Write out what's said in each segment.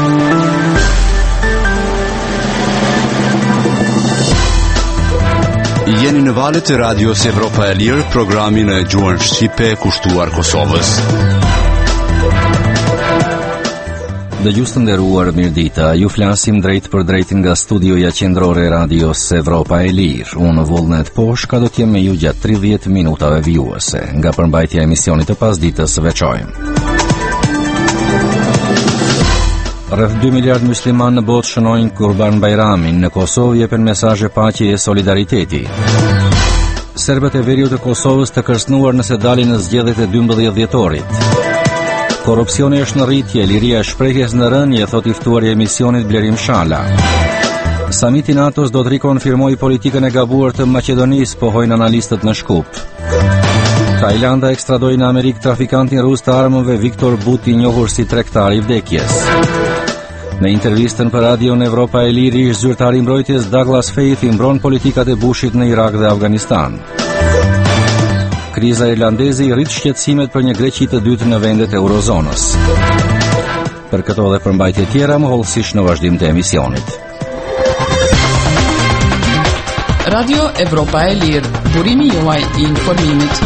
Jeni në valët e Radios Evropa e Lirë, programin e gjuhën shqipe kushtuar Kosovës. Dëgjues të nderuar, mirëdita. Ju flasim drejt për drejt nga studioja qendrore e Radios Evropa e Lirë. Unë Vullnet Poshka do t'jem me ju gjatë 30 minutave vijuese. Nga përmbajtja e emisionit të pasdites veçojmë. Rreth 2 miliard musliman në botë shënojnë Kurban Bajramin. Në Kosovë jepen mesazhe paqe e solidariteti. Serbët e veriut të Kosovës të kërcënuar nëse dalin në zgjedhjet e 12 dhjetorit. Korrupsioni është në rritje, liria e shprehjes në rënje, thot i ftuari i emisionit Blerim Shala. Samiti i NATO-s do të rikonfirmojë politikën e gabuar të Maqedonisë, pohojnë analistët në Shkup. Tajlanda ekstradoi në Amerikë trafikantin rus të armëve Viktor Buti, njohur si tregtari i vdekjes. Në intervistën për Radion Evropa e Lirë, ish zyrtari i mbrojtjes Douglas Faith i mbron politikat e Bushit në Irak dhe Afganistan. Kriza irlandeze i rrit shqetësimet për një Greqi të dytë në vendet e eurozonës. Për këto dhe përmbajtje tjera, më hollësisht në vazhdim të emisionit. Radio Evropa e Lirë, burimi juaj i informimit.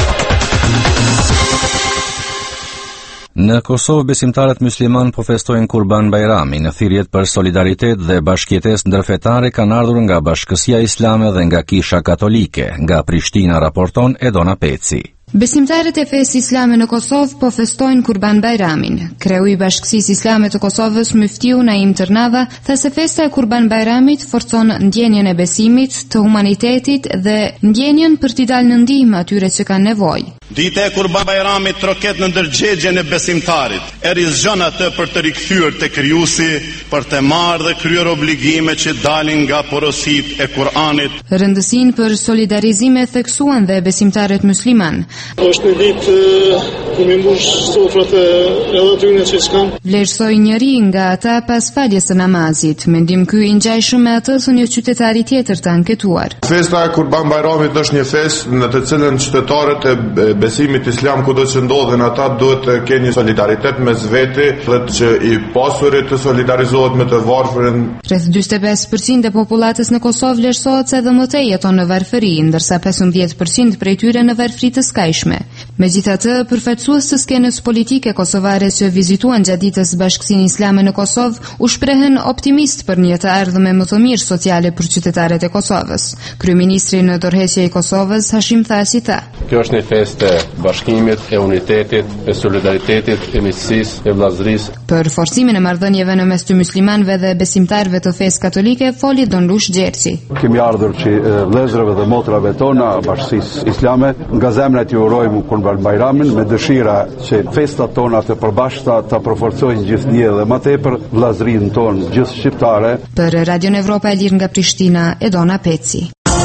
Në Kosovë besimtarët musliman po festojnë Kurban Bajramin. Në thirrjet për solidaritet dhe bashkëjetesë ndërfetare kanë ardhur nga Bashkësia Islame dhe nga Kisha Katolike. Nga Prishtina raporton Edona Peci. Besimtarët e fesë islame në Kosovë po festojnë Kurban Bajramin. Kreu i Bashkësisë Islame të Kosovës, Muftiu Naim Tërnava, tha se festa e Kurban Bajramit forcon ndjenjen e besimit, të humanitetit dhe ndjenjen për t'i dalë në ndihmë atyre që kanë nevojë. Dita e Kurban Bajramit troket në ndërgjegjen e besimtarit, e rizgjon atë për të rikthyer te Krijuesi, për të marrë dhe kryer obligime që dalin nga porositë e Kur'anit. Rëndësinë për solidarizim e theksuan dhe besimtarët musliman. Është një ditë ku më mbush sofrat edhe atyre që s'kan. Vlerësoi njëri nga ata pas faljes së namazit. Mendim ky i ngjajshëm me atë të një qytetari tjetër të anketuar. Festa e Kurban Bajramit është një festë në të cilën qytetarët e besimit islam kudo që ndodhen ata duhet të kenë një solidaritet mes vete dhe që i pasurit të solidarizohet me të varfërin. Rreth 45% e popullatës në Kosovë vlerësohet se edhe më tej jeton në varfëri, ndërsa 15% prej tyre në varfëri të skajshme. Megjithatë, përfaqësues të skenës politike kosovare që vizituan gjatë ditës Bashkësinë Islame në Kosovë u shprehen optimist për një të ardhme më të mirë sociale për qytetarët e Kosovës. Kryeministri në dorëheqje i Kosovës, Hashim Thaçi tha: Kjo është një festë e bashkimit, e unitetit, e solidaritetit, e miqësisë, e vllazërisë. Për forcimin e marrëdhënieve në mes të muslimanëve dhe besimtarëve të fesë katolike foli Don Lush Gjerçi. Kemi ardhur që vëllezërve dhe motrave tona Bashkësisë Islame nga zemra të urojmë Kurban Bajramin me dëshira që festat tona të përbashkëta ta përforcojnë gjithnjë dhe më tepër vllazërinë tonë gjithë shqiptare. Për Radion Evropa e Lirë nga Prishtina, Edona Peci.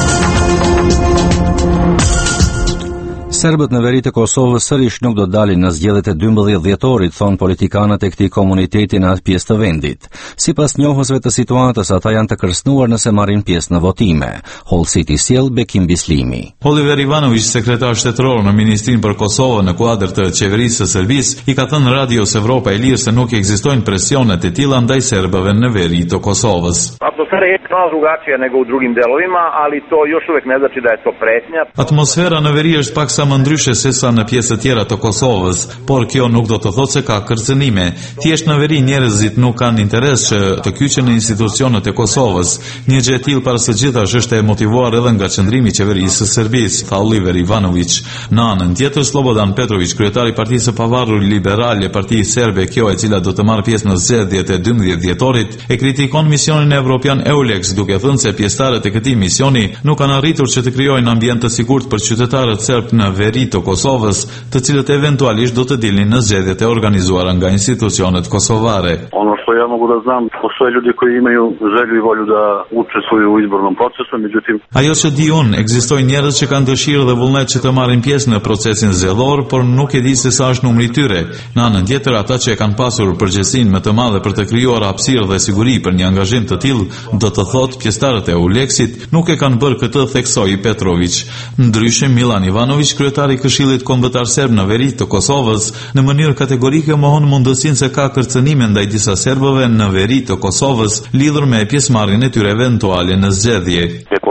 Serbët në veri të Kosovës sërish nuk do dalin në zgjedhjet e 12 dhjetorit, thon politikanët e këtij komuniteti në atë pjesë të vendit. Sipas njohësve të situatës, ata janë të kërcënuar nëse marrin pjesë në votime. Hollësit i sjell Bekim Bislimi. Oliver Ivanović, sekretar shtetëror në Ministrinë për Kosovën në kuadër të qeverisë së Serbisë, i ka thënë Radios Evropa e Lirë se nuk ekzistojnë presionet e tilla ndaj serbëve në veri të Kosovës. Atmosfera je malo drugačija nego u drugim delovima, ali to još uvek ne znači da je to pretnja. Atmosfera në veri është paksa më ndryshe se sa në pjesë të tjera të Kosovës, por kjo nuk do të thotë se ka kërcënime. Thjesht në veri njerëzit nuk kanë interes që të kyçen në institucionet e Kosovës. Një gjë e tillë para së gjithash është e motivuar edhe nga qëndrimi i qeverisë së Serbisë, tha Oliver Ivanović. Në anën tjetër, Slobodan Petrović, kryetari i Partisë së Pavarur Liberale, Partia Serbe kjo e cila do të marrë pjesë në zgjedhjet e 12 dhjetorit, e kritikon misionin evropian EULEX, duke thënë se pjesëtarët e këtij misioni nuk kanë arritur që të krijojnë ambient të sigurt për qytetarët serb në veri të Kosovës, të cilët eventualisht do të dilnin në zgjedhjet e organizuara nga institucionet kosovare. Ono što ja mogu da znam, postoje ljudi koji imaju želju i volju da učestvuju u izbornom procesu, međutim... Ajo që di unë, ekzistojnë njerëz që kanë dëshirë dhe vullnet që të marrin pjesë në procesin zgjedhor, por nuk e di se sa është numri i tyre. Në anën tjetër, ata që e kanë pasur përgjegjësinë më të madhe për të krijuar hapësirë dhe siguri për një angazhim të tillë, do të thotë pjesëtarët e Uleksit, nuk e kanë bërë këtë, theksoi Petrović. Ndryshe, Milan Ivanović, kryetari i Këshillit Kombëtar Serb në veri të Kosovës, në mënyrë kategorike mohon mundësinë se ka kërcënime ndaj disa serbëve në veri të Kosovës lidhur me pjesëmarrjen e tyre eventuale në zgjedhje.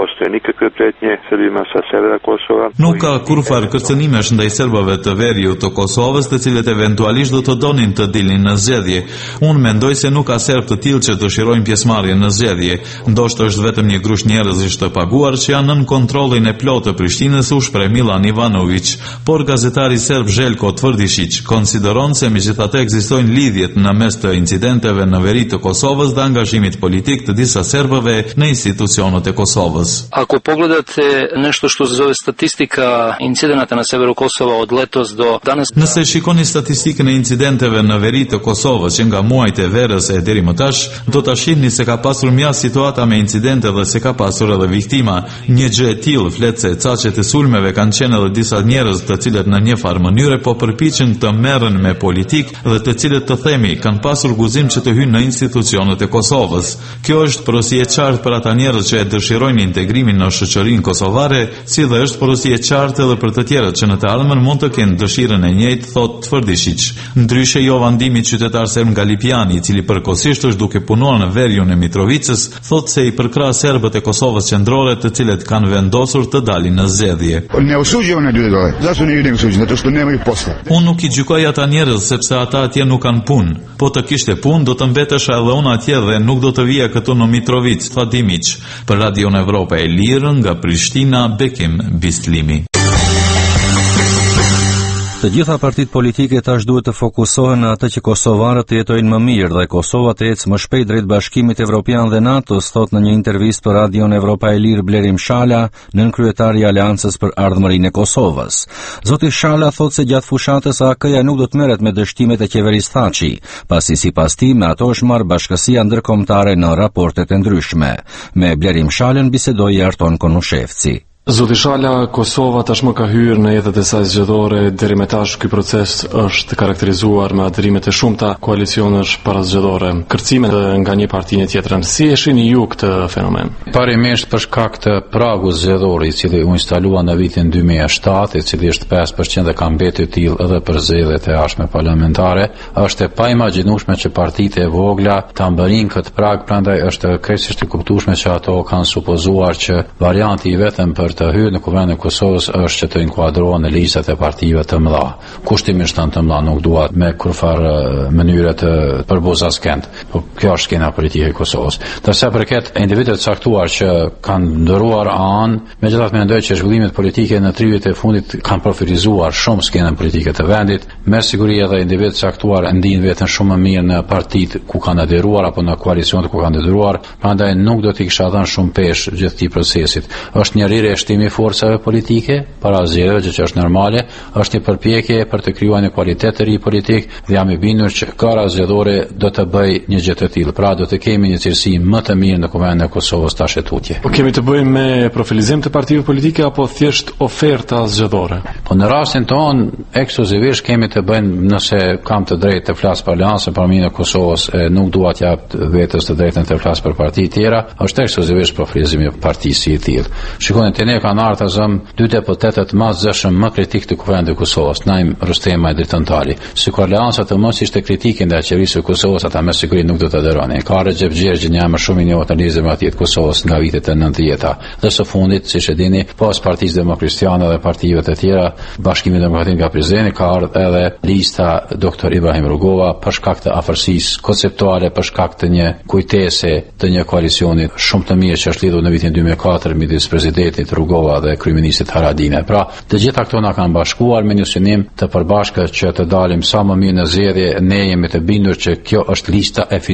Nuk ka kurfar kërcënimesh ndaj serbëve të veriut të Kosovës, të cilët eventualisht do të donin të dilnin në zgjedhje. Unë mendoj se nuk ka serb të tillë që dëshirojnë pjesëmarrjen në zgjedhje. Ndoshta është vetëm një grush njerëzish të paguar që janë nën kontrollin e plotë të Prishtinës, u shpreh Milan Ivanović, por gazetari serb Željko Tvrdišić konsideron se megjithatë ekzistojnë lidhjet në mes të incidenteve në veri të Kosovës dhe angazhimit politik të disa serbëve në institucionet e Kosovës. Ako pogledate nešto što se zove statistika incidenata na severu Kosova od letos do danas. Nëse shikoni statistikën e incidenteve në veri të Kosovës që nga muajt e verës e deri më tash, do ta shihni se ka pasur mjaft situata me incidente dhe se ka pasur edhe viktima. Një gjë e tillë flet se caqet e sulmeve kanë qenë edhe disa njerëz të cilët në një farë mënyre po përpiqen të merren me politik dhe të cilët të themi kanë pasur guzim që të hyjnë në institucionet e Kosovës. Kjo është porosi e qartë për ata njerëz që e dëshirojnë integrimin në shoqërinë kosovare, si dhe është porosi e qartë edhe për të tjerët që në të ardhmen mund të kenë dëshirën e njëjtë, thot Tvrdišić. Ndryshe Jovan Dimi, qytetar serb nga Lipiani, i cili përkohësisht është duke punuar në veriun e Mitrovicës, thot se i përkrah serbët e Kosovës qendrore, të cilët kanë vendosur të dalin në zgjedhje. Unë nuk i gjykoj ata njerëz sepse ata atje nuk kanë punë. Po të kishte punë, do të mbetesha edhe unë atje dhe nuk do të vija këtu në Mitrovic, tha Dimić. Për Radion Evropa e Lirë nga Prishtina, Bekim Bislimi. Të gjitha partitë politike tash duhet të fokusohen në atë që kosovarët të jetojnë më mirë dhe Kosova të ecë më shpejt drejt Bashkimit Evropian dhe NATO-s, thot në një intervistë për Radion Evropa e Lirë Blerim Shala, nënkryetari i Aleancës për Ardhmërinë e Kosovës. Zoti Shala thot se gjatë fushatës AK-ja nuk do të merret me dështimet e qeverisë Thaçi, pasi sipas tij me ato është marrë bashkësia ndërkombëtare në raportet e ndryshme. Me Blerim Shalën bisedoi Arton Konushevci. Zoti Shala, Kosova tashmë ka hyrë në jetët e saj zgjedhore. Deri më tash ky proces është karakterizuar me adherimet e shumta koalicionesh parazgjedhore, kërcime nga një parti në tjetrën. Si e shihni ju këtë fenomen? Parimisht për shkak të pragut zgjedhor, i cili u instalua në vitin 2007, i cili është 5% dhe ka mbetur tillë edhe për zgjedhjet e jashtme parlamentare, është e paimagjinueshme që partitë e vogla ta mbërinë këtë prag, prandaj është krejtësisht e kuptueshme që ato kanë supozuar që varianti i vetëm për të hyrë në Kuvendin e Kosovës është që të inkuadrohen në listat e partive të mëdha. Kushtimisht të mëdha, nuk duat me kurfar mënyre të përboza skend. Po kjo është skena politike e Kosovës. Ndërsa përket individëve të caktuar që kanë ndëruar anë, megjithatë mendoj që zhvillimet politike në 30 e fundit kanë profilizuar shumë skenën politike të vendit. Me siguri edhe individët të caktuar ndihen veten shumë më mirë në partitë ku kanë adheruar apo në koalicionet ku kanë adheruar, prandaj nuk do t'i kisha dhënë shumë peshë gjithë këtij procesit. Është një rrirje shtimi forcave politike para zgjedhjeve, që është normale, është një përpjekje për të krijuar një kvalitet të ri politik dhe jam i bindur që gara zgjedhore do të bëjë një gjë të tillë. Pra do të kemi një cilësi më të mirë në Kuvendin e Kosovës tash e tutje. Po kemi të bëjmë me profilizim të partive politike apo thjesht oferta zgjedhore? Po në rastin ton ekskluzivisht kemi të bëjmë, nëse kam të drejtë të flas për Aleancën për Ardhmërinë e Kosovës, nuk dua të jap vetes të drejtën të flas për parti tjera, është ekskluzivisht profilizimi i partisë i tillë. Shikoni ne kanë ardhur të zëm dy deputetët më zëshëm më kritik të Kuvendit të Kosovës, Naim Rustema e Dritantali. Sikur Aleanca të mos ishte kritike ndaj qeverisë së Kosovës, ata me siguri nuk do të adheronin. Ka Recep Gjergji, një emër shumë i njohur të analizave të Kosovës nga vitet e 90-ta. Dhe së fundit, siç e dini, pas Partisë Demokratiane dhe partive të tjera, Bashkimi Demokratik nga Prizreni ka ardhur edhe lista Dr. Ibrahim Rugova për shkak të afërsisë konceptuale, për shkak të një kujtese të një koalicioni shumë të mirë që është lidhur në vitin 2004 midis presidentit Rugova dhe kryeministit Haradinaj. Pra, të gjitha këto na kanë bashkuar me një synim të përbashkët që të dalim sa më mirë në zgjedhje. Ne jemi të bindur që kjo është lista e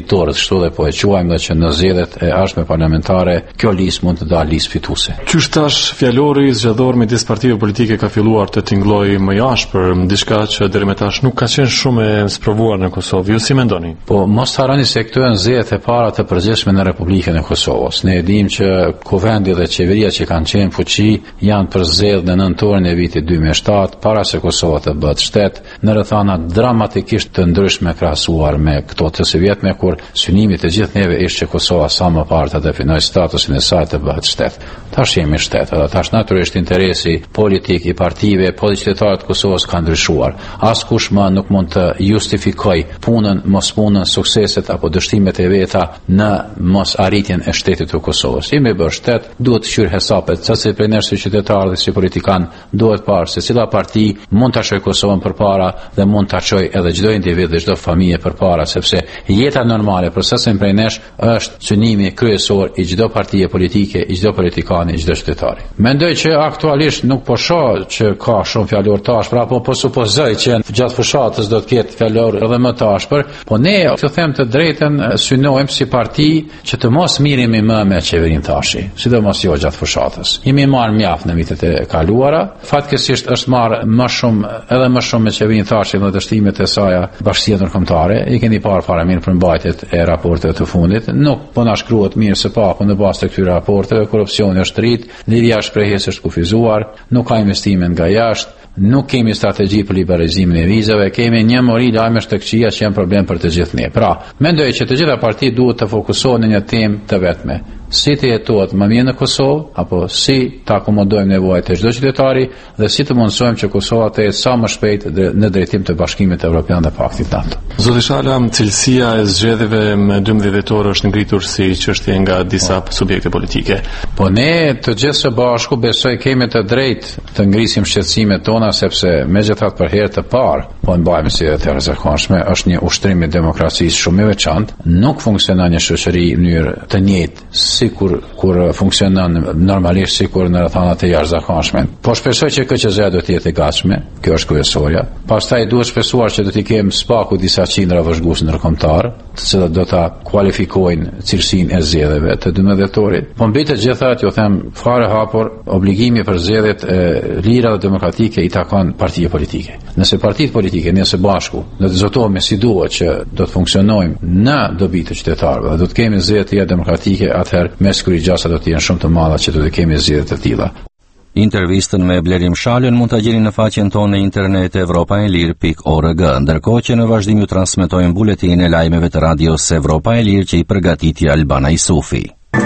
fitorët, kështu dhe po e quajmë dhe që në zgjedhjet e ardhshme parlamentare kjo listë mund të dalë listë fituese. Qysh tash fjalori zgjedhor midis partive politike ka filluar të tingëllojë më ashpër, diçka që deri më tash nuk ka qenë shumë e sprovuar në Kosovë. Ju si mendoni? Po mos harroni se këto janë zgjedhjet e para të përgjithshme në Republikën e Kosovës. Ne e dimë që kuvendi dhe qeveria që kanë qenë fuqi janë përzgjedhur në nëntorin e vitit 2007 para se Kosova të bëhet shtet në rrethana dramatikisht të ndryshme krahasuar me këto të së vjetme kur synimi të gjithë neve ishte që Kosova sa më parë të definojë statusin e saj të bëhet shtet. Tash jemi shtet, edhe tash natyrisht interesi politik i partive, po dhe qytetarët të Kosovës ka ndryshuar. Askush më nuk mund të justifikoj punën, mos punën, sukseset apo dështimet e veta në mos arritjen e shtetit të Kosovës. Jemi bërë shtet, duhet të qyr hesapet, saqë prej nesh si qytetarë dhe si politikan duhet parë se cila parti mund ta çojë Kosovën përpara dhe mund ta çojë edhe çdo individ dhe çdo familje përpara, sepse jeta normale për sasën prej nesh është synimi kryesor i çdo partie politike, i çdo politikani, i çdo qytetari. Mendoj që aktualisht nuk po shoh që ka shumë fjalor të ashpër, apo po supozoj që gjatë fushatës do të ketë fjalor edhe më të ashpër, po ne të them të drejtën synojmë si parti që të mos miremi më me qeverinë tashi, sidomos jo gjatë fushatës. Jemi marrë mjaft në vitet e kaluara, fatkeqësisht është marrë më shumë me qeverinë tashi në dështimet e saj Bashkia Ndërkombëtare. I keni parë para mirë për mbajtjet e raporteve të fundit. Nuk po na shkruhet mirë se pa, po në bazë të këtyre raporteve korrupsioni është rrit, lidhja shprehjes është kufizuar, nuk ka investime nga jashtë, nuk kemi strategji për liberalizimin e vizave, kemi një mori lajmesh të këqija që janë problem për të gjithë ne. Pra, mendoj që të gjitha partitë duhet të fokusohen në një temë të vetme. Si të jetohet më mirë në Kosovë, apo si të akomodojmë nevojat e çdo qytetari dhe si të mundsojmë që Kosova të jetë sa më shpejt në drejtim të Bashkimit Evropian dhe Paktit NATO. Zoti Shala, cilësia e zgjedhjeve me 12 dhjetor është ngritur si çështje nga disa subjekte politike. Po ne të gjithë së bashku besoj kemi të drejtë të ngrisim shqetësimet tona, sepse megjithatë për herë të parë po mbajmë si të jashtëzakonshme, është një ushtrim i demokracisë shumë i veçantë, nuk funksionon një shoqëri në mënyrë të njëjtë sikur kur funksionon normalisht sikur në rrethanat e jashtëzakonshme. Po shpresoj që KQZ do të jetë e gatshme, kjo është kryesorja. Pastaj duhet shpresuar që do të kemi spaku disa qindra vëzhgues ndërkombëtar, të cilët do ta kualifikojnë cilësinë e zgjedhjeve të 12 dhjetorit. Po mbi të gjitha, ju them fare hapur, obligimi për zgjedhjet e lira dhe demokratike i takon partive politike. Nëse partitë politike ne së bashku do të zotohemi si duhet që do të funksionojmë në dobi të qytetarëve, do të kemi zgjedhje demokratike, atëherë mes kryqëgjasa do të jenë shumë të mëdha që do të kemi zgjedhje të tilla. Intervistën me Blerim Shalën mund ta gjeni në faqen tonë në internet europaelir.org, ndërkohë që në vazhdim ju transmetojmë buletin e lajmeve të radios Evropa e Lirë që i përgatiti Albana Isufi.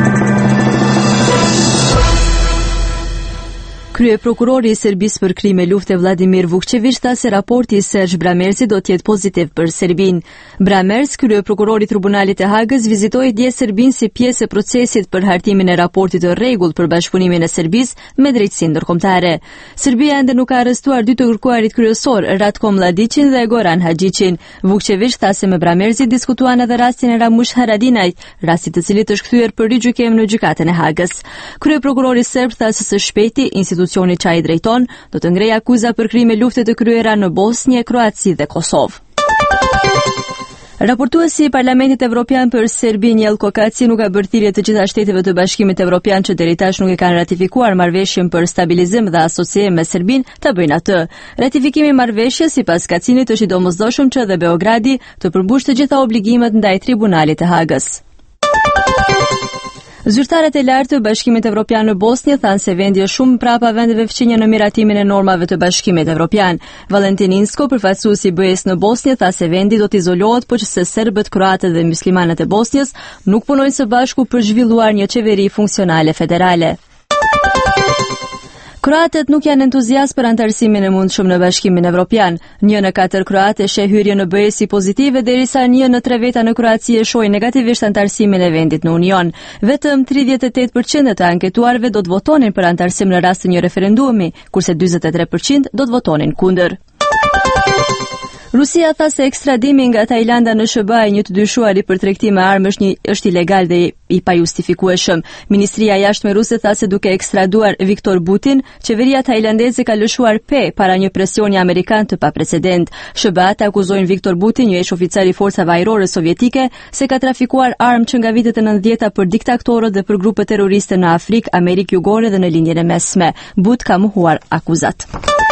Kryeprokurori i Serbisë për krime lufte Vladimir Vukčević tha se raporti i Serge Bramersi do të jetë pozitiv për Serbinë. Bramers, kryeprokurori i Tribunalit të Hagës, vizitoi dje Serbinë si pjesë e procesit për hartimin e raportit të rregullt për bashkëpunimin e Serbisë me drejtësinë ndërkombëtare. Serbia ende nuk ka arrestuar dy të kërkuarit kryesor, Ratko Mladićin dhe Goran Hadžićin. Vukčević tha se me Bramersi diskutuan edhe rastin e Ramush Haradinaj, rasti i cilit është kthyer për rigjykim në gjykatën e Hagës. Kryeprokurori serb tha se së shpejti institucioni që ai drejton do të ngrejë akuza për krime lufte të kryera në Bosnjë, Kroaci dhe Kosovë. Raportuesi i Parlamentit Evropian për Serbinë Jelko Kacin nuk ka bërë thirrje të gjitha shteteve të Bashkimit Evropian që deri tash nuk e kanë ratifikuar marrëveshjen për stabilizim dhe asociem me Serbinë ta bëjnë atë. Ratifikimi i marrëveshjes sipas Kacinit është i domosdoshëm që dhe Beogradi të përmbushë të gjitha obligimet ndaj Tribunalit të Hagës. Zyrtarët e lartë të Bashkimit Evropian në Bosnjë thanë se vendi është shumë mbrapa vendeve fqinje në miratimin e normave të Bashkimit Evropian. Valentin Inzko, përfaqësuesi i BE-s në Bosnjë, tha se vendi do të izolohet por që se serbët, kroatët dhe muslimanët e Bosnjës nuk punojnë së bashku për zhvilluar një qeveri funksionale federale. Kroatët nuk janë entuziast për antarësimin e mundshëm në Bashkimin Evropian. 1 në 4 kroatë sheh hyrjen në BE si pozitive, derisa 1 në 3 veta në Kroaci e shohin negativisht antarësimin e vendit në Union. Vetëm 38% të anketuarve do të votonin për antarësim në rast të një referendumi, kurse 43% do të votonin kundër. Rusia tha se ekstradimi nga Tajlanda në SBA e një të dyshuari për tregti me armë është ilegal dhe i pajustifikueshëm. Ministria e Jashtme ruse tha se duke ekstraduar Viktor Butin, qeveria tajlandeze ka lëshuar para një presioni amerikan të paprecedent. SBA akuzojnë Viktor Butin, një ex oficer i forcave ajrore sovjetike, se ka trafikuar armë që nga vitet e 90-ta për diktatorët dhe për grupe terroriste në Afrikë, Amerikë Jugore dhe në linjën e mesme. But ka mohuar akuzat.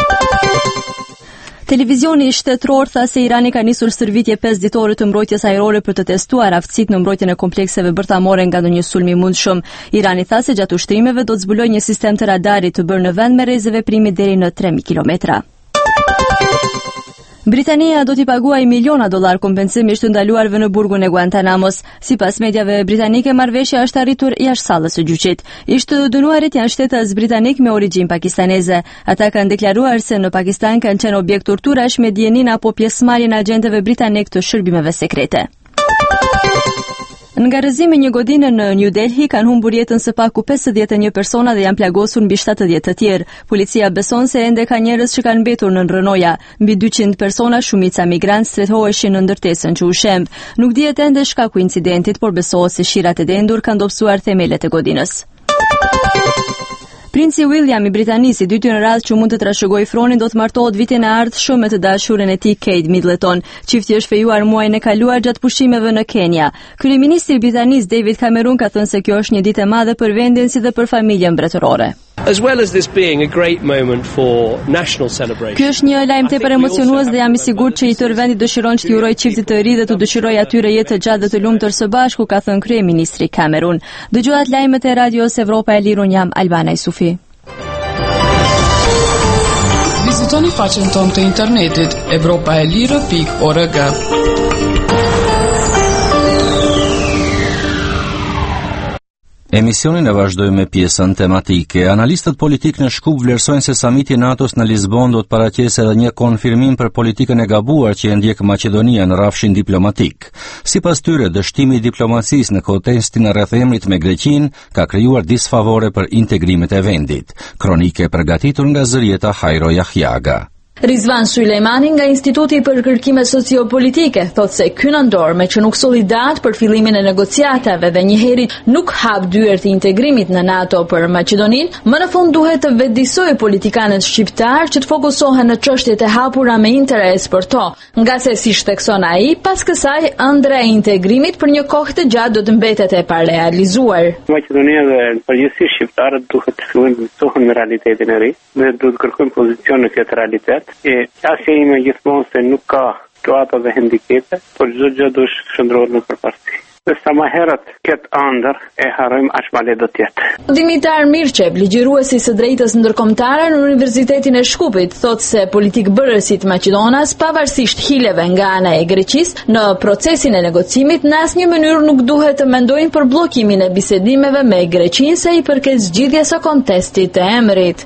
Televizioni shtetëror tha se Irani ka nisur stërvitje 5 ditore të mbrojtjes ajrore për të testuar aftësitë në mbrojtjen e komplekseve bërtamore nga ndonjë sulm i mundshëm. Irani tha se gjatë ushtrimeve do të zbulojë një sistem të radarit të bërë në vend me rrezë veprimi deri në 3000 kilometra. Britania do t'i paguajë miliona dollar kompensimisht të ndaluarve në burgun e Guantanamos. Sipas mediave britanike, marrëveshja është arritur jashtë sallës së gjyqit. Ish të dënuarit janë shtetas britanik me origjinë pakistaneze. Ata kanë deklaruar se në Pakistan kanë qenë objekt torturash me dijenin apo pjesëmarrjen e agentëve britanik të shërbimeve sekrete. Në garëzimi një godine në New Delhi kanë humbur jetën së paku 51 persona dhe janë plagosur mbi 70 të tjerë. Policia beson se ende ka njerëz që kanë mbetur në rrënoja. Mbi 200 persona, shumica migrantë, strehtoheshin në ndërtesën që u shemb. Nuk dihet ende shkaku i incidentit, por besohet se shirat e dendur kanë dobësuar themelet e godinës. Princi William i Britanisë, i dyti në radhë që mund të trashëgojë fronin, do të martohet vitin e ardhshëm me të dashuren e tij Kate Middleton. Çifti është fejuar muajin e kaluar gjatë pushimeve në Kenya. Kryeministri i Britanisë David Cameron ka thënë se kjo është një ditë e madhe për vendin si dhe për familjen mbretërore. As well as this being a great moment for national celebration. Ky është një lajm tepër emocionues dhe jam i sigurt që i tërë vendi dëshiron që t'i urojë çiftit të ri dhe të dëshirojë atyre jetë të gjatë dhe të lumtur së bashku, ka thënë kryeministri Cameron. Dëgjohat lajmet e Radios Evropa e Lirë, jam Albana Isufi. Vizitoni faqen tonë të internetit evropaelire.org. Emisionin e vazhdojmë me pjesën tematike. Analistët politik në Shkup vlerësojnë se samiti NATO-s në Lisbon do të paraqesë edhe një konfirmim për politikën e gabuar që e ndjek Maqedonia në rrafshin diplomatik. Sipas tyre, dështimi i diplomacisë në kontestin e rrethemrit me Greqinë ka krijuar disfavore për integrimet e vendit. Kronike e përgatitur nga Zërieta Hajro Jahjaga. Rizvan Sulejmani nga Instituti për Kërkime Sociopolitike thotë se ky nëndor me që nuk solidat për fillimin e negociatave dhe njëherët nuk hap dyert e integrimit në NATO për Maqedoninë, më në fund duhet të vetëdijsojë politikanët shqiptar që të fokusohen në çështjet e hapura me interes për to, nga se si thekson ai, pas kësaj ëndra e integrimit për një kohë të gjatë do të mbetet e parealizuar. Maqedonia dhe përgjithësisht shqiptarët duhet të fillojnë të mësohen në realitetin e ri dhe duhet të kërkojnë pozicion në këtë realitet. Asja ime gjithmonë se nuk ka situata dhe hendikepe, por çdo gjë duhet shndrohet në përparësi. Dhe sa më herët këtë ëndër e harrojmë aq më lehtë do të jetë. Dimitar Mirçev, ligjëruesi i së drejtës ndërkombëtare në Universitetin e Shkupit, thotë se politikbërësit maqedonas, pavarësisht hileve nga ana e Greqisë, në procesin e negocimit në asnjë mënyrë nuk duhet të mendojnë për bllokimin e bisedimeve me Greqinë sa i përket zgjidhjes së kontestit të emrit.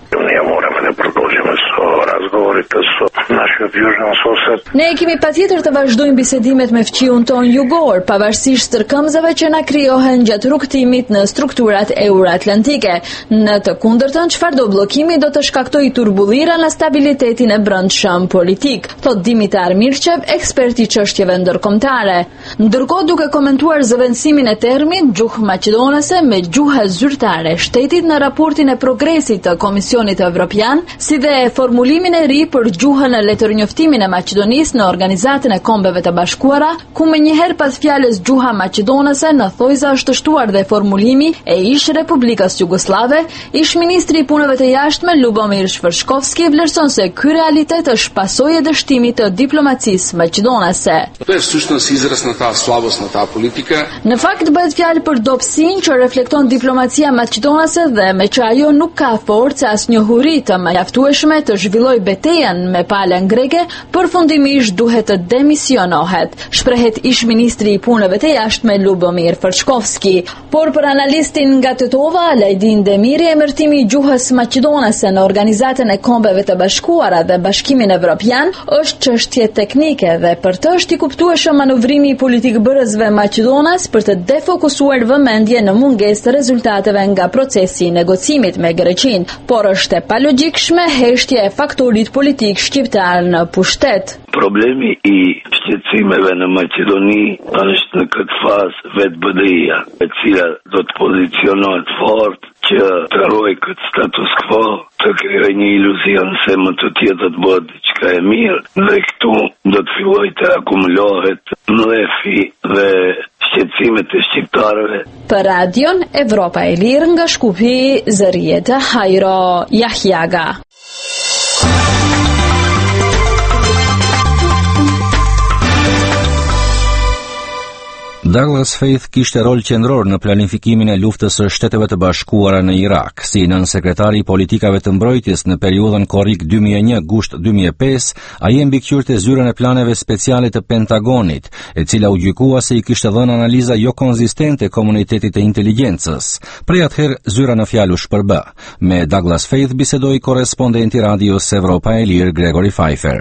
Ne kemi patjetër të vazhdojmë bisedimet me fqiun ton jugor, pavarësisht stërkëmbëzave që na krijohen gjatë rrugtimit në strukturat euroatlantike. Në të kundërtën, çfarëdo bllokimi do të shkaktojë turbullira në stabilitetin e brendshëm politik, thot Dimitar Mirçev, ekspert i çështjeve ndërkombëtare. Ndërkohë, duke komentuar zëvendësimin e termit gjuhë maqedonase me gjuhë zyrtare shtetit në raportin e progresit të Komisionit Evropian, si dhe formulimin e ri për gjuhën në letërnjoftimin e Maqedonisë në Organizatën e Kombeve të Bashkuara, ku menjëherë pas fjalës gjuha maqedonase në thojza është shtuar dhe formulimi e ish Republikës Jugoslave, ish ministri i punëve të jashtme Lubomir Shvërshkovski vlerëson se ky realitet është pasojë e dështimit të diplomacisë maqedonase. Në fakt bëhet fjalë për dobësinë që reflekton diplomacia maqedonase dhe me që ajo nuk ka forcë as njohuri të mjaftueshme të zhvillojë betejën me palën greke, përfundimisht duhet të demisionohet, shprehet ish ministri i punëve të jashtme Lubomir Shvërshkovski. Por për analistin nga Tetova, Alajdin Demiri, emërtimi i gjuhës maqedonase në Organizatën e Kombeve të Bashkuara dhe Bashkimin Evropian është çështje teknike dhe për të është i kuptueshëm manovrimi i politikbërësve maqedonas për të defokusuar vëmendje në mungesë të rezultateve nga procesi i negocimit me Greqinë, por është e palogjikshme heshtja e faktorit politik shqiptar dalë në pushtet. Problemi I shqetësimeve në Maqedoni është në këtë fazë vetë BDI-a, e cila do të pozicionohet fort që të rroj këtë status quo, të krijoj një iluzion se më të tjetër bëhet diçka e mirë, dhe këtu do të filloj të akumulohet mlefi dhe shqetësimet e shqiptarëve. Për Radion Evropa e Lirë nga Shkupi, Zërieta Hajro Jahjaga. Douglas Faith kishte rol qendror në planifikimin e luftës së Shteteve të Bashkuara në Irak, si nënsekretari I politikave të mbrojtjes në periudhën korrik 2001-gusht 2005, ai e mbikëqyrte zyrën e planeve speciale të Pentagonit, e cila u gjykua se I kishte dhënë analiza jo konzistente komunitetit të inteligjencës. Prej atëherë zyra në fjalë u shpërbë. Me Douglas Faith bisedoi korrespondenti radios Evropa e Lirë Gregory Pfeiffer.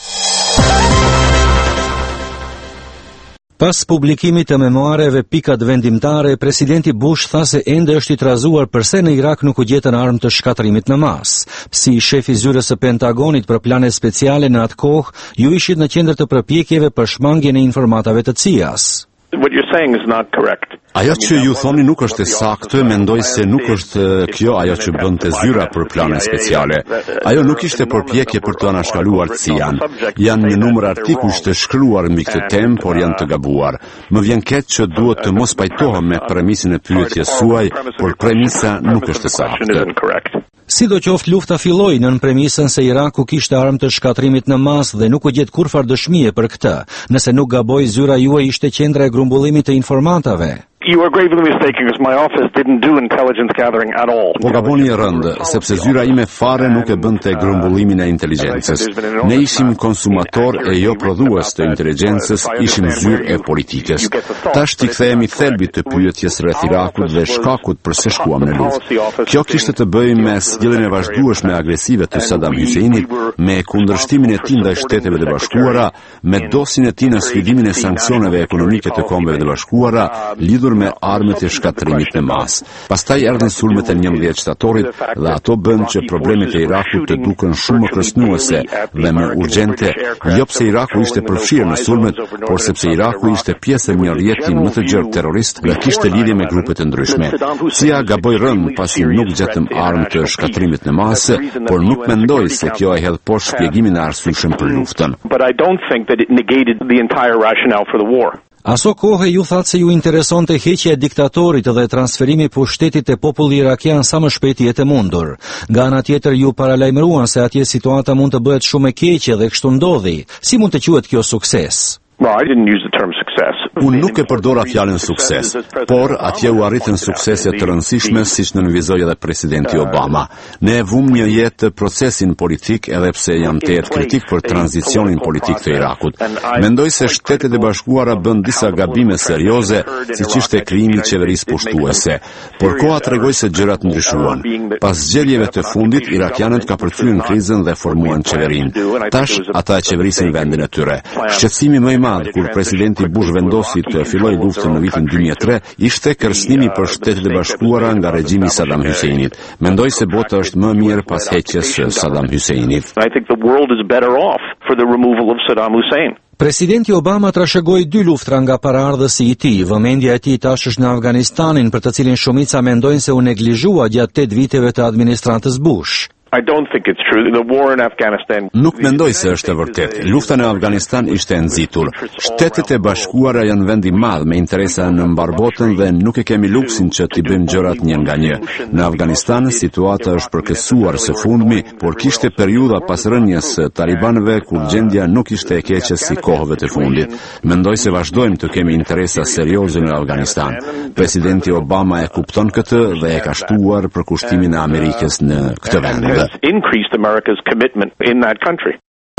Pas publikimit të memoareve Pikat vendimtare, presidenti Bush tha se ende është I trazuar pse në Irak nuk u gjetën armë të shkatrimit në masë. Si shefi zyrës së Pentagonit për plane speciale në atë kohë, ju ishit në qendër të përpjekjeve për shmangjen e informatave të CIA-s. What you're saying is not correct. Ajo që ju thoni nuk është e saktë, mendoj se nuk është kjo ajo që bënte zyra për plane speciale. Ajo nuk ishte përpjekje për të anashkaluar CIA-n. Janë një numër artikuj të shkruar mbi këtë temë, por janë të gabuar. Më vjen keq që duhet të mos pajtohem me premisin e pyetjes suaj, por premisa nuk është e saktë. Sidoqoftë lufta filloi nën premisën se Iraku kishte armë të shkatrimit në masë dhe nuk u gjet kurfar dëshmie për këtë. Nëse nuk gaboj, zyra juaj ishte qendra e grumbullimit të informatave. You are gravely mistaken because my office didn't do intelligence gathering at all. Po gaboni e rëndë, sepse zyra ime fare nuk e bënte grumbullimin e inteligjencës. Ne ishim konsumator e jo prodhues të inteligjencës, ishim zyrë e politikës. Tash t'i kthehemi thelbit të pyetjes rreth Irakut dhe shkakut pse shkuam në luftë. Kjo kishte të bëjë me sjelljen e vazhdueshme agresive të Saddam Husseinit, me kundërshtimin e tij ndaj Shteteve të Bashkuara, me dosjen e tij në sfidimin e sanksioneve ekonomike të Kombeve të Bashkuara, lidhur me armët e shkatrimit në masë. Pastaj erdhën sulmet e 11 shtatorit dhe ato bën që problemet e Irakut të duken shumë më kërcënuese dhe më urgjente, jo pse Iraku ishte përfshirë në sulmet, por sepse Iraku ishte pjesë e një rrjeti më të gjerë terrorist dhe kishte lidhje me grupe të ndryshme. CIA gaboi rënd pasi nuk gjetëm armë të shkatrimit në masë, por nuk mendoj se kjo e hedh poshtë shpjegimin e arsyeshëm për luftën. But I don't think that it negated the entire rationale for the war. Aso kohë ju thatë se ju interesonte heqja e diktatorit dhe transferimi pushtetit të popullit irakian sa më shpejt jetë mundur. Nga ana tjetër ju paralajmëruan se atje situata mund të bëhet shumë e keqe dhe kështu ndodhi. Si mund të quhet kjo sukses? Well, I didn't use the term success. Unë nuk e përdora fjalën sukses, por atje u arritën suksese të rëndësishme siç nënvizoi edhe presidenti Obama. Ne e vum një jetë procesin politik edhe pse jam të jetë kritik për tranzicionin politik të Irakut. Mendoj se Shtetet e Bashkuara bën disa gabime serioze, siç ishte krijimi I qeverisë pushtuese, por koha tregoi se gjërat ndryshuan. Pas zgjedhjeve të fundit, irakianët kapërcyen krizën dhe formuan qeverinë. Tash ata e qeverisin vendin e tyre. Shqetësimi më I madh kur presidenti Bush vendosi të fillojë luftën në vitin 2003 ishte kërcënimi për Shtetet e Bashkuara nga regjimi I Saddam Husseinit. Mendoj se bota është më mirë pas heqjes së Saddam Husseinit. I think the world is better off for the removal of Saddam Hussein. Presidenti Obama trashëgoi 2 luftra nga paraardhësi I tij. Vëmendja e tij tash është në Afganistanin, për të cilin shumica mendojnë se u neglizhua gjatë 8 viteve të administratës Bush. I don't think it's true. The war in Afghanistan. Nuk mendoj se është e vërtetë. Lufta në Afganistan ishte e nxitur. Shtetet e Bashkuara janë vend I madh me interesa në mbarbotën dhe nuk e kemi luksin që t'i bëjmë gjërat një nga një. Në Afganistan situata është përkesuar së fundmi, por kishte periudha pas rënies së talibanëve kur gjendja nuk ishte e keqe si kohëve të fundit. Mendoj se vazhdojmë të kemi interesa serioze në Afganistan. Presidenti Obama e kupton këtë dhe e ka shtuar për kushtimin e Amerikës në këtë vend. Increased America's commitment in that country.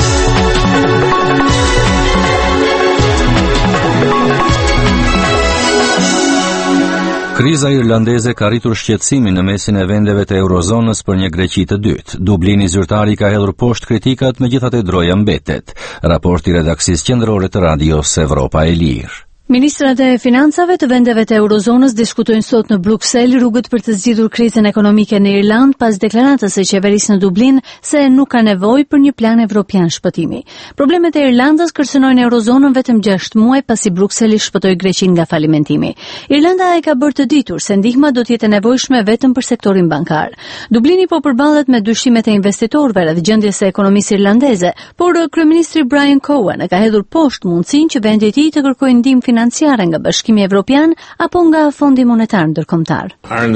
Kriza irlandeze ka rritur shqetësimin në mesin e vendeve të eurozonës për një Greqi të dytë. Dublini zyrtari ka hedhur poshtë kritikat, megjithatë droja mbetet. Raporti redaksisë qendrore të radios Evropa e Lirë. Ministrat e financave të vendeve të Eurozonës diskutojnë sot në Bruksel rrugët për të zgjidhur krizën ekonomike në Irlandë pas deklaratës së qeverisë në Dublin se nuk ka nevojë për një plan evropian shpëtimi. Problemet e Irlandës kërcënojnë Eurozonën vetëm 6 muaj pasi Brukseli shpëtoi Greqinë nga falimentimi. Irlanda e ka bërë të ditur se ndihma do të jetë e nevojshme vetëm për sektorin bankar. Dublini po përballet me dyshimet e investitorëve rreth gjendjes së ekonomisë irlandeze, por kryeministri Brian Cohen e ka hedhur poshtë mundësinë që vendi i tij të kërkojë ndihmë financiare nga Bashkimi Evropian apo nga Fondi Monetar Ndërkombëtar.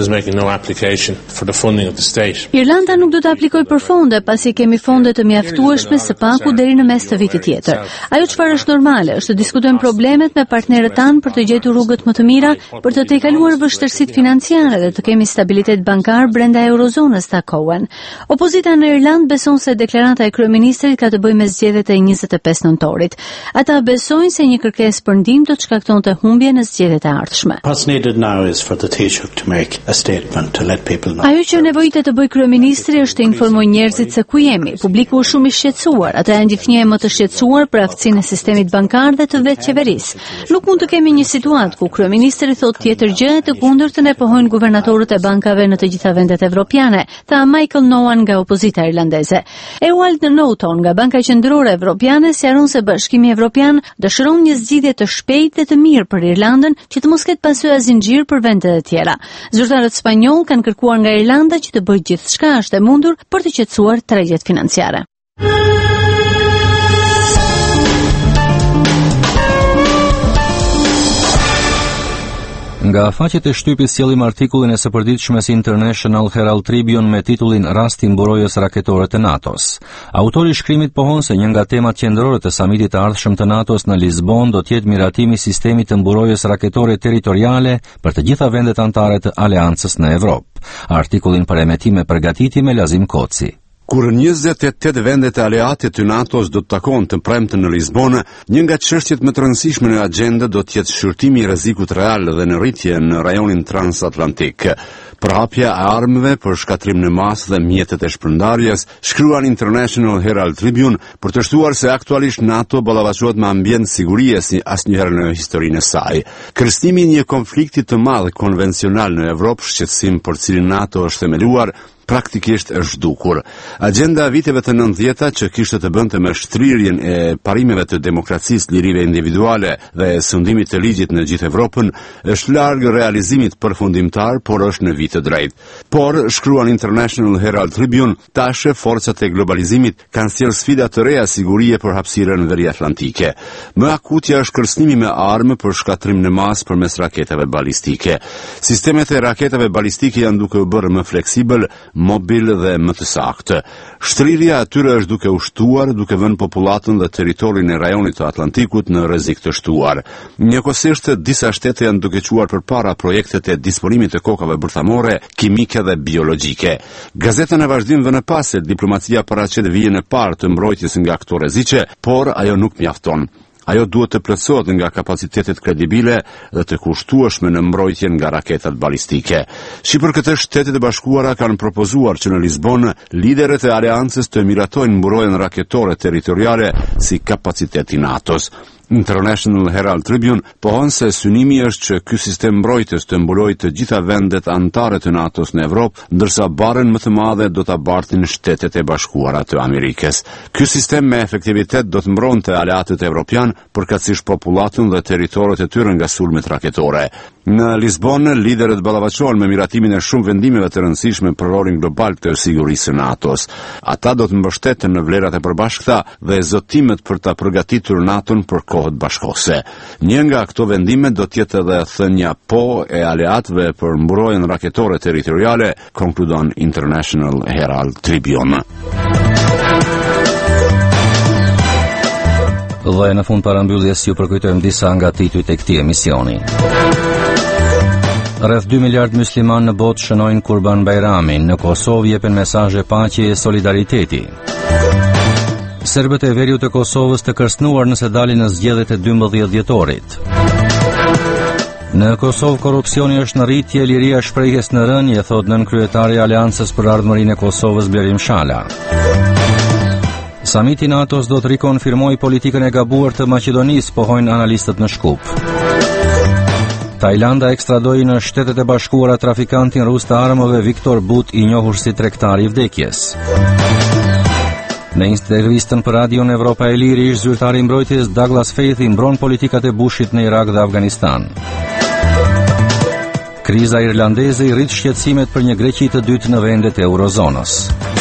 Irlanda nuk do të aplikojë për fonde pasi kemi fonde të mjaftueshme së paku deri në mes të vitit tjetër. Ajo çfarë është normale është të diskutojmë problemet me partnerët tanë për të gjetur rrugët më të mira për të tejkaluar vështirësitë financiare dhe të kemi stabilitet bankar brenda eurozonës, tha Cohen. Opozita në Irlandë beson se deklarata e kryeministrit ka të bëjë me zgjedhjet e 25 nëntorit. Ata besojnë se një kërkesë për ndihmë do të shkaktonte humbje në zgjedhjet e ardhshme. Ajo që nevojitet të bëjë kryeministri është të informojë njerëzit se ku jemi. Publiku është shumë i shqetësuar, ata janë gjithnjë më të shqetësuar për aftësinë e sistemit bankar dhe të vetë qeverisë. Nuk mund të kemi një situatë ku kryeministri thotë tjetër gjë e të kundërtën e pohojnë guvernatorët e bankave në të gjitha vendet evropiane, tha Michael Nolan nga opozita irlandeze. Ewald Norton nga Banka Qendrore Evropiane sqaron se Bashkimi Evropian dëshiron një zgjidhje të shpejtë dhe të mirë për Irlandën që të mos ketë pasojë zinxhir për vendet e tjera. Zyrtarët spanjoll kanë kërkuar nga Irlanda që të bëjë gjithçka është e mundur për të qetësuar tregjet financiare. Nga faqet e shtypit sjellim artikullin e së përditshme si International Herald Tribune me titullin Rasti mburojës raketore të NATO-s. Autori i shkrimit pohon se një nga temat qendrore të samitit të ardhshëm të NATO-s në Lisbon do të jetë miratimi i sistemit të mburojës raketore territoriale për të gjitha vendet anëtare të aleancës në Evropë. Artikullin për emetim e përgatiti me Lazim Koci. Kur 28 vendet e aleate të NATO-s do të takohen të premten në Lisbonë, një nga çështjet më të rëndësishme në agjendë do të jetë shqyrtimi i rrezikut real dhe në rritje në rajonin transatlantik. Prapja e armëve për shkatrim në masë dhe mjetet e shpërndarjes, shkruan International Herald Tribune për të shtuar se aktualisht NATO ballafaqohet me ambient sigurie si asnjëherë në historinë e saj. Kërcënimi i një konflikti të madh konvencional në Evropë, shqetësim për cilin NATO është themeluar, praktikisht është zhdukur. Agjenda viteve të 90-ta që kishte të bënte me shtrirjen e parimeve të demokracisë, lirive individuale dhe sundimit të ligjit në gjithë Evropën, është larg realizimit përfundimtar, por është në vit të drejtë. Por, shkruan International Herald Tribune, tashe forcat e globalizimit kanë sjellë sfida të reja sigurie për hapësirën veriatlantike. Më akutja është kërcënimi me armë për shkatrim në masë përmes raketave balistike. Sistemet e raketave balistike janë duke u bërë më fleksibël, mobil dhe më të saktë. Shtrirja atyre është duke u shtuar, duke vënë popullatën dhe territorin e rajonit të Atlantikut në rrezik të shtuar. Njëkohësisht, disa shtete janë duke quar përpara projektet e disponimit të kokave bërthamore, kimike dhe biologjike. Gazeta në vazhdim vënë pas se diplomacia paraqet vijën e parë të mbrojtjes nga këto rreziqe, por ajo nuk mjafton. Ajo duhet të plotësohet nga kapacitetet kredibile dhe të kushtueshme në mbrojtjen nga raketat balistike. Si për këtë, Shtetet e Bashkuara kanë propozuar që në Lisbonë liderët e aleancës të miratojnë mburojtjen raketore territoriale si kapacitet i NATO-s. International Herald Tribune pohon se synimi është që ky sistem mbrojtjes të mburojë të gjitha vendet anëtare të NATO-s në Evropë, ndërsa barrën më të madhe do ta bartin Shtetet e Bashkuara të Amerikës. Ky sistem me efektivitet do të mbronte aleatët evropian, përkatësisht popullatën dhe territoret e tyre nga sulmet raketore. Në Lisbonë, liderët ballafaqohen me miratimin e shumë vendimeve të rëndësishme për rolin global të sigurisë së NATO-s. Ata do të mbështeten në vlerat e përbashkëta dhe zotimet për ta përgatitur NATO-n për kohët bashkëkohëse. Një nga këto vendime do të jetë edhe thënia po e aleatëve për mburojtjen raketore territoriale, konkludon International Herald Tribune. Dhe në fund parambyljes ju përkujtojmë disa nga titujt e këtij emisioni. Rreth 2 miliard musliman në botë shënojnë Kurban Bajramin, në Kosovë jepen mesazhe paqe e solidariteti. Serbët e veriut të Kosovës të kërcënuar nëse dalin në zgjedhjet e 12 dhjetorit. Në Kosovë korrupsioni është në rritje, liria shprehjes në rënje, thot nën kryetari i Aleancës për Ardhmërinë e Kosovës Berim Shala. Samiti NATO-s do të rikonfirmojë politikën e gabuar të Maqedonisë, pohojnë analistët në Shkup. Tajlanda ekstradoi në Shtetet e Bashkuara trafikantin rus të armëve Viktor But, i njohur si tregtari i vdekjes. Në intervistën për Radion Evropa e Lirë, ish zyrtari i mbrojtjes Douglas Faith i mbron politikat e Bushit në Irak dhe Afganistan. Kriza irlandeze i rrit shqetësimet për një Greqi të dytë në vendet e eurozonës.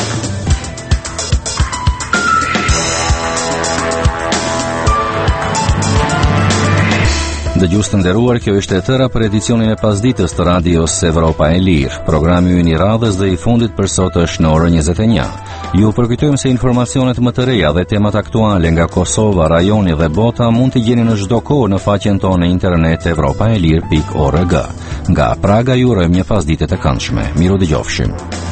Dëgjues të nderuar, kjo ishte e tëra për edicionin e pasditës të Radios Evropa e Lirë. Programi ynë i radhës dhe i fundit për sot është në orën 21. Ju përkujtojmë se informacionet më të reja dhe temat aktuale nga Kosova, rajoni dhe bota mund t'i gjeni në çdo kohë në faqen tonë internet evropaelir.org. Nga Praga ju urojmë një pasditë të këndshme. Miru dëgjofshim.